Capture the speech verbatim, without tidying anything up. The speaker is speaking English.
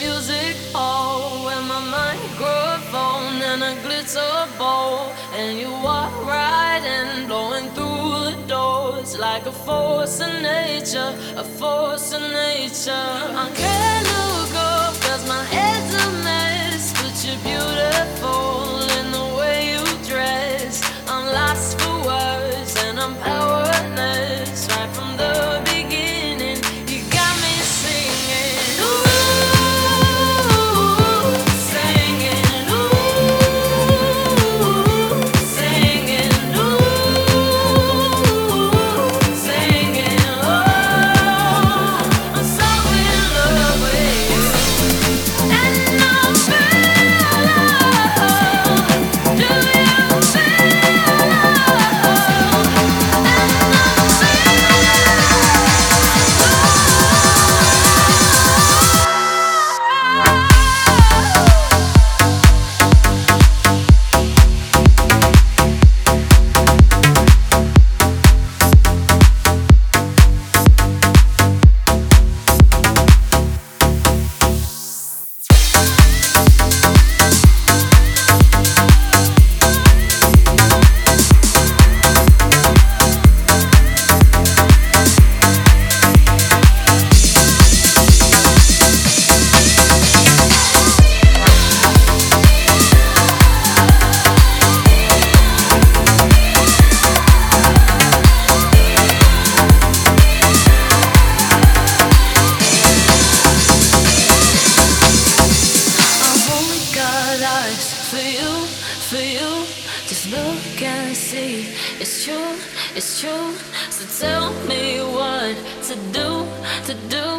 music hall with my microphone and a glitter bowl, and you walk right in, blowing through the doors like a force of nature, a force of nature. I can't look up 'cause my head's a mess, but you're beautiful in the way you dress. I'm lost for words and I'm powerless right from the beginning. You got me singing, ooh, singing, ooh, singing, ooh, singing, oh, I'm so in love with you, and I feel love. Do you feel love? For you, for you, just look and see. It's true, it's true. So tell me what to do, to do.